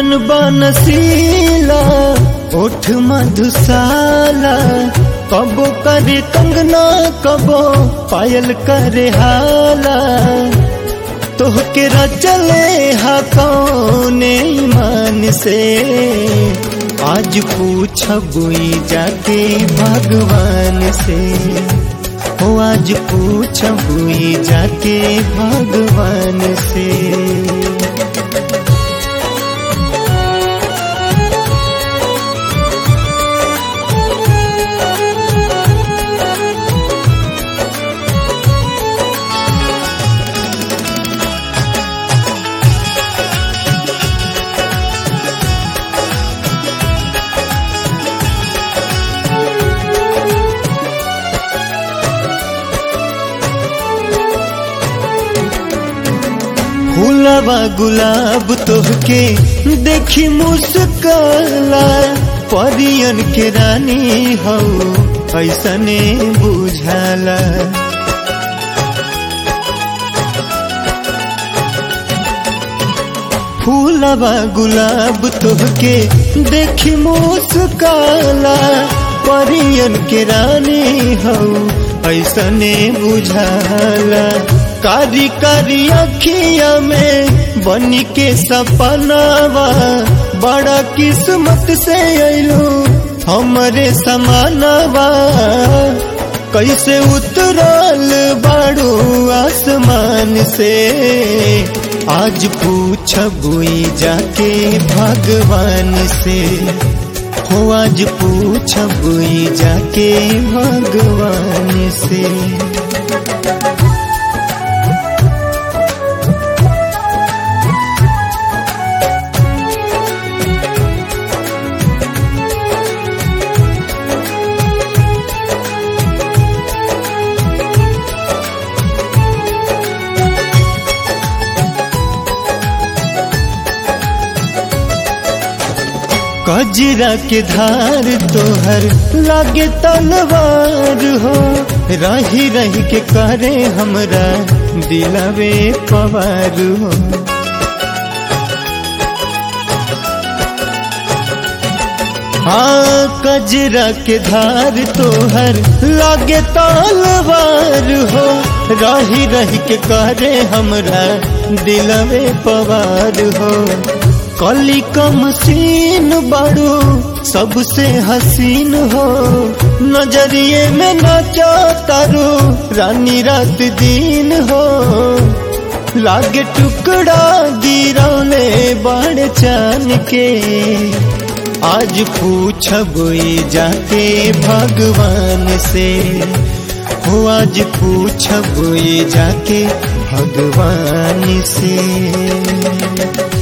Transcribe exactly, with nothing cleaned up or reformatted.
नयन बनसीला ओठ मधुशाला, कबो करे कंगना कबो पायल करे हाला। तोहके रचले हा कौने ईमान से, आज पूछबुई जाके भगवान से। हो आज पूछबुई जाके भगवान से। फूलवा गुलाब तोहके देखी मुस्काला, परियन के रानी हो ऐसने बुझाला। फूलवा गुलाब तोहके देखी मुस्काला, परियन के रानी हो ऐसने बुझाला। कारी कारी अखिया में बनी के सपनावा, बड़ा किस्मत से अइलू हमरे समानवा। कैसे उतरल बाड़ू आसमान से, आज पूछबुई जाके भगवान से। हो आज पूछबुई जाके भगवान से। कजरा के धार तोहर लागे तलवार हो, रही रही के करे हमरा दिलवे पवार हो। हाँ कजरा के धार तोहर लागे तलवार हो, रही रही के करे हमरा दिलवे पवार हो। कली कम सीन बड़ू सबसे हसीन हो, नजरिए में नाचा तारू रानी रात दिन हो। लागे टुकड़ा गिरौले बड़ चान के, आज पूछबुई जाके भगवान से। हो आज पूछबुई जाके भगवान से।